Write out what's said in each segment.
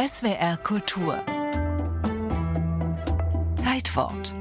SWR Kultur Zeitwort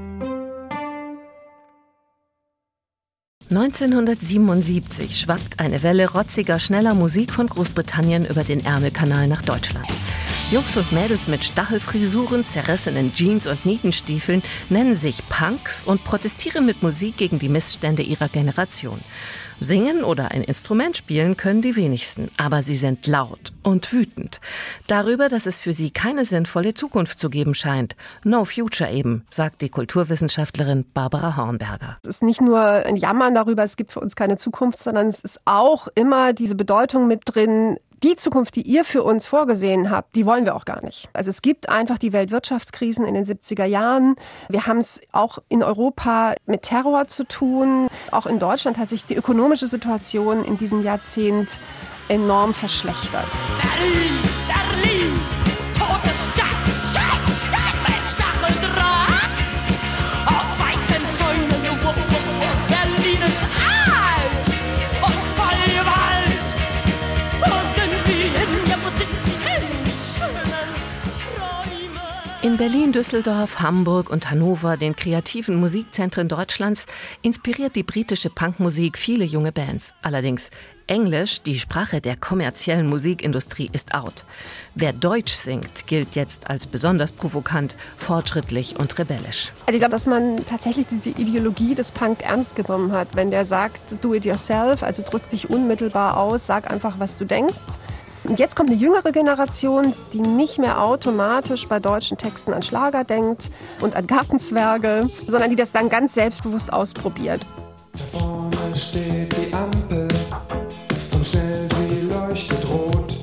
1977 schwappt eine Welle rotziger, schneller Musik von Großbritannien über den Ärmelkanal nach Deutschland. Jungs und Mädels mit Stachelfrisuren, zerrissenen Jeans und Nietenstiefeln nennen sich Punks und protestieren mit Musik gegen die Missstände ihrer Generation. Singen oder ein Instrument spielen können die wenigsten, aber sie sind laut und wütend. Darüber, dass es für sie keine sinnvolle Zukunft zu geben scheint. No future eben, sagt die Kulturwissenschaftlerin Barbara Hornberger. Es ist nicht nur ein Jammern darüber, es gibt für uns keine Zukunft, sondern es ist auch immer diese Bedeutung mit drin, die Zukunft, die ihr für uns vorgesehen habt, die wollen wir auch gar nicht. Also es gibt einfach die Weltwirtschaftskrisen in den 70er Jahren. Wir haben es auch in Europa mit Terror zu tun. Auch in Deutschland hat sich die ökonomische Situation in diesem Jahrzehnt enorm verschlechtert. Berlin, Berlin, tote Stadt, scheiß Stadt mit Stacheldraht. Auf weißen Zäunen, Berlin ist alt und voll Gewalt. Wo sind sie hin, ja, wo sind sie hin, schönen Träume. In Berlin, Düsseldorf, Hamburg und Hannover, den kreativen Musikzentren Deutschlands, inspiriert die britische Punkmusik viele junge Bands. Allerdings Englisch, die Sprache der kommerziellen Musikindustrie, ist out. Wer Deutsch singt, gilt jetzt als besonders provokant, fortschrittlich und rebellisch. Also ich glaube, dass man tatsächlich diese Ideologie des Punk ernst genommen hat. Wenn der sagt, do it yourself, also drück dich unmittelbar aus, sag einfach, was du denkst. Und jetzt kommt eine jüngere Generation, die nicht mehr automatisch bei deutschen Texten an Schlager denkt und an Gartenzwerge, sondern die das dann ganz selbstbewusst ausprobiert. Da vorne steht die Ampel und schnell sie leuchtet rot.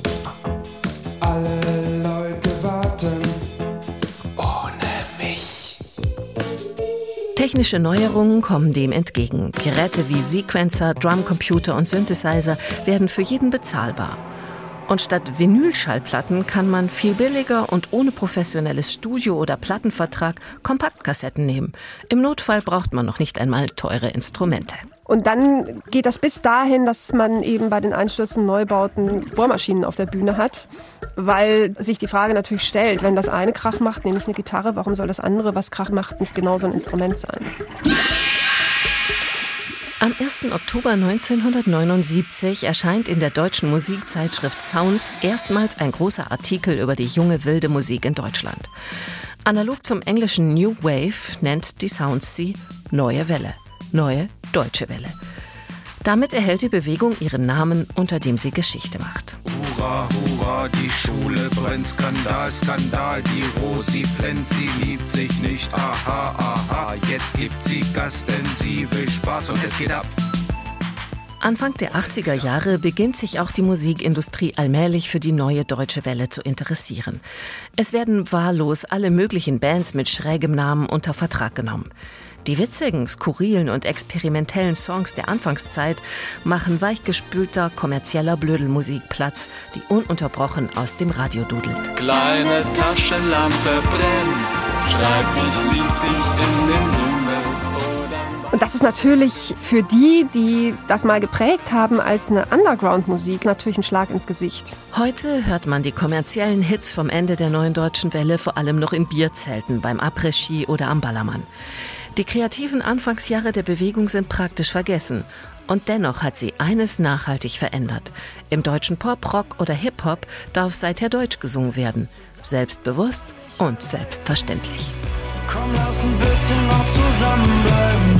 Alle Leute warten ohne mich. Technische Neuerungen kommen dem entgegen. Geräte wie Sequencer, Drumcomputer und Synthesizer werden für jeden bezahlbar. Und statt Vinylschallplatten kann man viel billiger und ohne professionelles Studio- oder Plattenvertrag Kompaktkassetten nehmen. Im Notfall braucht man noch nicht einmal teure Instrumente. Und dann geht das bis dahin, dass man eben bei den einstürzenden Neubauten Bohrmaschinen auf der Bühne hat, weil sich die Frage natürlich stellt, wenn das eine Krach macht, nämlich eine Gitarre, warum soll das andere, was Krach macht, nicht genauso ein Instrument sein? Am 1. Oktober 1979 erscheint in der deutschen Musikzeitschrift Sounds erstmals ein großer Artikel über die junge wilde Musik in Deutschland. Analog zum englischen New Wave nennt die Sounds sie Neue Welle, neue deutsche Welle. Damit erhält die Bewegung ihren Namen, unter dem sie Geschichte macht. Hurra, hurra, die Schule brennt, Skandal, Skandal, die Rosi flennt, sie liebt sich nicht, aha, aha, jetzt gibt sie Gas, denn sie will Spaß und es geht ab. Anfang der 80er Jahre beginnt sich auch die Musikindustrie allmählich für die neue deutsche Welle zu interessieren. Es werden wahllos alle möglichen Bands mit schrägem Namen unter Vertrag genommen. Die witzigen, skurrilen und experimentellen Songs der Anfangszeit machen weichgespülter, kommerzieller Blödelmusik Platz, die ununterbrochen aus dem Radio dudelt. Kleine Taschenlampe brennt, schreib mich, lieb dich in den Himmel. Und das ist natürlich für die das mal geprägt haben als eine Underground-Musik, natürlich ein Schlag ins Gesicht. Heute hört man die kommerziellen Hits vom Ende der neuen deutschen Welle vor allem noch in Bierzelten, beim Après-Ski oder am Ballermann. Die kreativen Anfangsjahre der Bewegung sind praktisch vergessen. Und dennoch hat sie eines nachhaltig verändert. Im deutschen Pop, Rock oder Hip-Hop darf seither Deutsch gesungen werden. Selbstbewusst und selbstverständlich. Komm, lass ein bisschen noch zusammenbleiben.